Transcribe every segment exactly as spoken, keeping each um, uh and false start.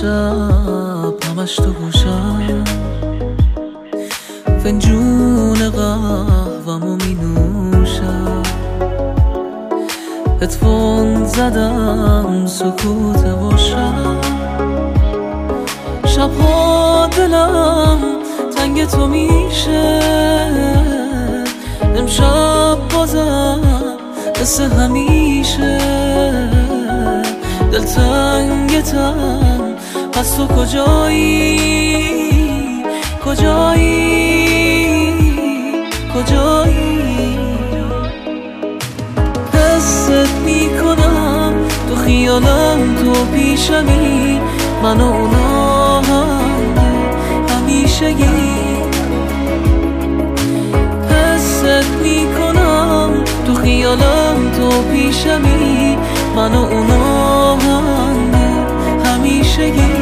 شب همش تو گوشم، فنجون قهوه‌مو می نوشم، هدفون زدم سکوت باشم، شبها دلم تنگ تو میشه، امشب بازم مثل همیشه دلتنگتم، پس تو کجایی کجایی کجایی؟ حست میکنم تو خیالم تو پیشمی، من و اونا هم همیشگی. حست میکنم تو خیالم تو پیشمی، من و اونا هم همیشگی.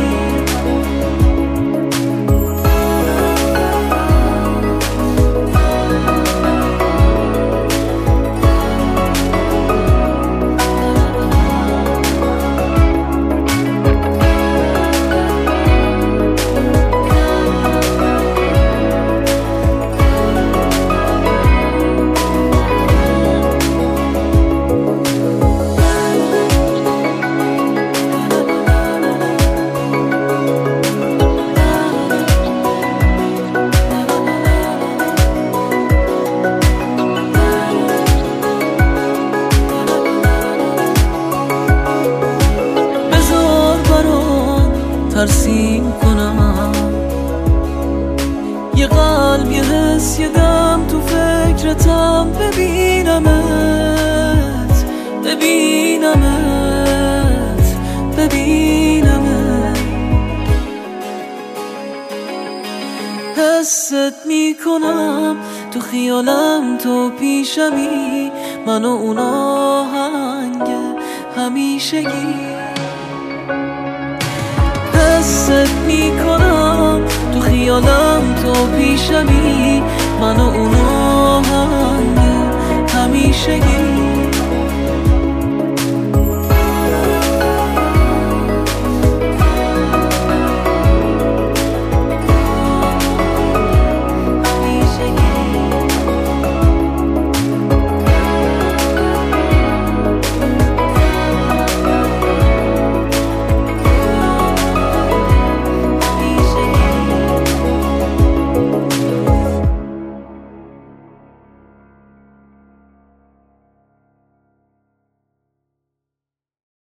ترسیم کنم یه قلب یه حس یه دم تو فکرتم، ببینمت ببینمت ببینمت. حست میکنم تو خیالم تو پیشمی، من و اونا هنگ همیشگی. حست میکنم تو خیالم تو پیشمی، من و اونا هم همیشگی.